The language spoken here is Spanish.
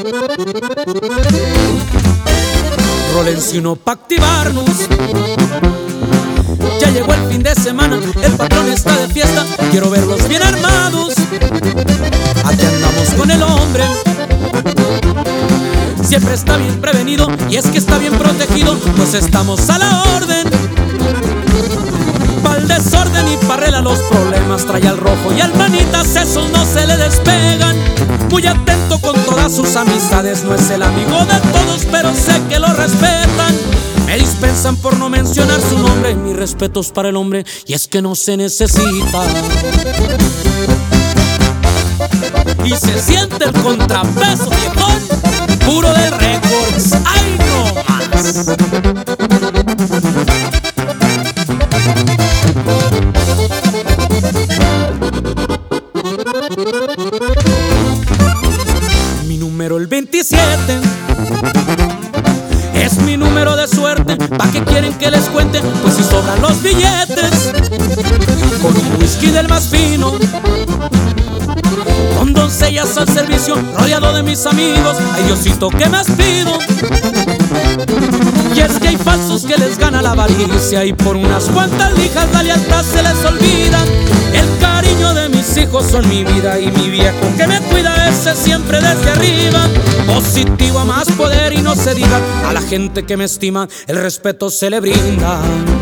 Rólense uno pa' activarnos. Ya llegó el fin de semana, el patrón está de fiesta. Quiero verlos bien armados. Aquí andamos con el hombre. Siempre está bien prevenido y es que está bien protegido, pues estamos a la orden. Pa'l desorden y pa' arreglar los problemas trae al rojo y al manitas, esos no se le despegan. Muy atento con todas sus amistades, no es el amigo de todos, pero sé que lo respetan. Me dispensan por no mencionar su nombre, mis respetos para el hombre, y es que no se necesita. Y se siente el contrapeso, viejón, puro de récords. ¡Ay, no más! Mi número el 27 es mi número de suerte. ¿Pa' qué quieren que les cuente? Pues si sobran los billetes. Con un whisky del más fino, con doncellas al servicio, rodeado de mis amigos. Ay, Diosito, ¿qué más pido? Y es que hay falsos que les gana la avaricia, y por unas cuantas lijas la lealtad se les olvida. El cariño de mis hijos son mi vida, y mi viejo que me cuida, ese siempre desde arriba. Positivo a más poder y no se diga, a la gente que me estima el respeto se le brinda.